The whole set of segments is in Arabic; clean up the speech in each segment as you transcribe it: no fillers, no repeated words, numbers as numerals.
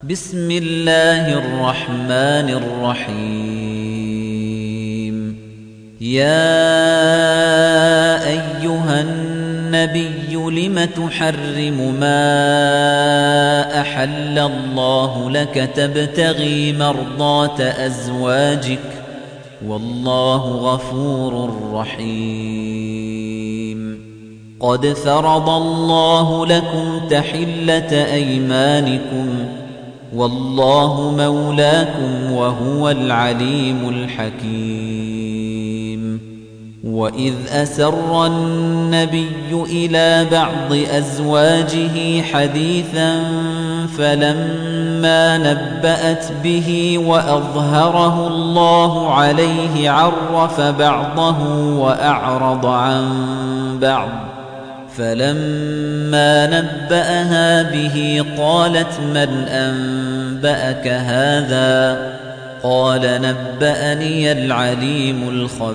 بسم الله الرحمن الرحيم يا أيها النبي لم تحرم ما أحل الله لك تبتغي مرضات أزواجك والله غفور رحيم قد فرض الله لكم تحلة أيمانكم والله مولاكم وهو العليم الحكيم وإذ أسر النبي إلى بعض أزواجه حديثا فلما نبأت به وأظهره الله عليه عرف بعضه وأعرض عن بعض فلما نبأها به قالت من أنبأك هذا قال نبأني العليم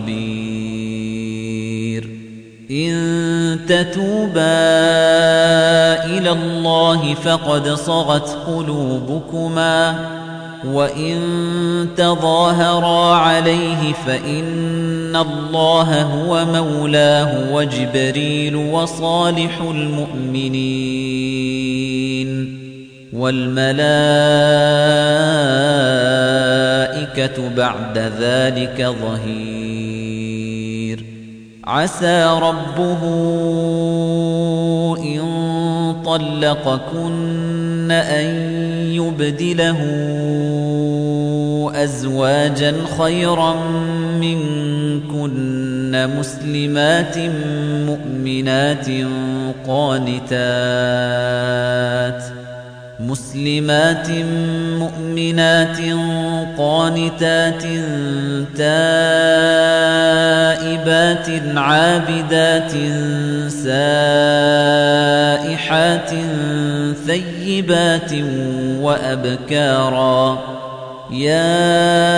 الخبير إن تتوبا إلى الله فقد صغت قلوبكما وإن تظاهرا عليه فإن الله هو مولاه وجبريل وصالح المؤمنين والملائكة بعد ذلك ظهير عسى ربه إن طلقكن أن يبدله أزواجا خيرا منكن مسلمات مؤمنات قانتات تائبات عابدات سائحات ثيبات وأبكارا يا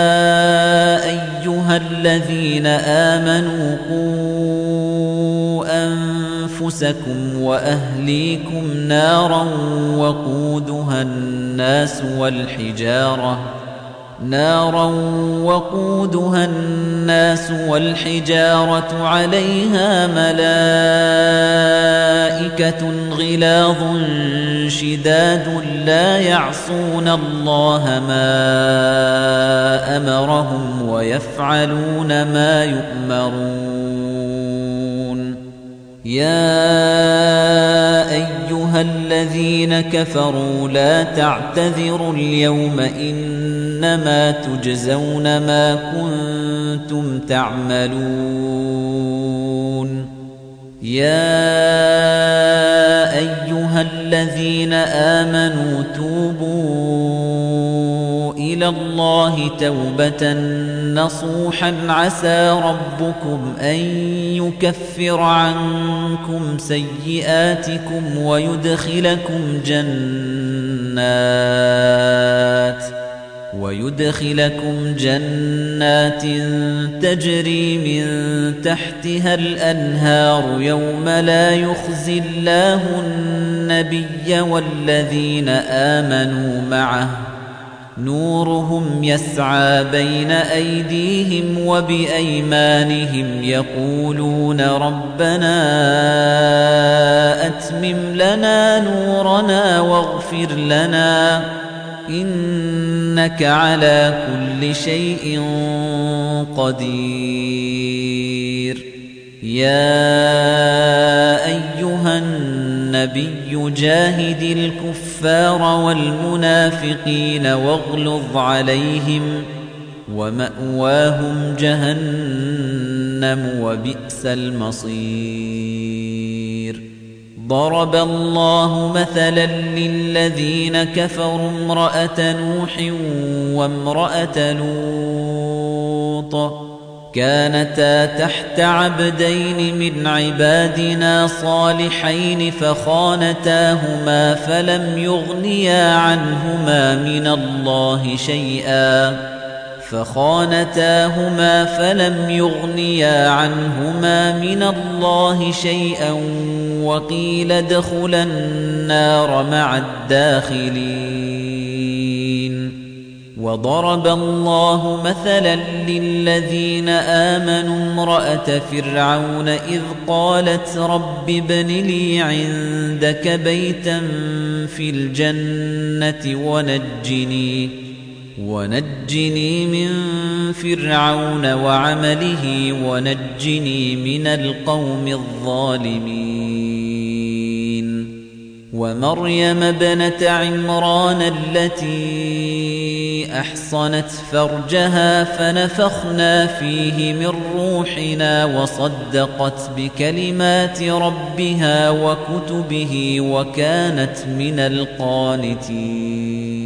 أيها الذين آمنوا قوا أنفسكم وأهليكم نارا وقودها الناس والحجارة عليها ملائكة غلاظ شداد لا يعصون الله ما أمرهم ويفعلون ما يؤمرون يا أيها الذين كفروا لا تعتذروا اليوم إنما تجزون ما كنتم تعملون يا أيها الذين آمنوا توبوا إلى الله توبة نصوحا عسى ربكم أن يكفر عنكم سيئاتكم ويدخلكم جنات تجري من تحتها الأنهار يوم لا يخزي الله النبي والذين آمنوا معه نورهم يسعى بين أيديهم وبأيمانهم يقولون ربنا أتمم لنا نورنا واغفر لنا إنك على كل شيء قدير يا أيها النبي جاهد الكفار والمنافقين واغلظ عليهم ومأواهم جهنم وبئس المصير ضرب الله مثلا للذين كفروا امرأة نوح وامرأة لوط كانتا تحت عبدين من عبادنا صالحين فخانتاهما فلم يغنيا عنهما من الله شيئا وقيل ادخلا النار مع الداخلين وضرب الله مثلا للذين آمنوا امرأة فرعون إذ قالت رب ابن لي عندك بيتا في الجنة ونجني من فرعون وعمله ونجني من القوم الظالمين ومريم ابنة عمران التي أحصنت فرجها فنفخنا فيه من روحنا وصدقت بكلمات ربها وكتبه وكانت من القانتين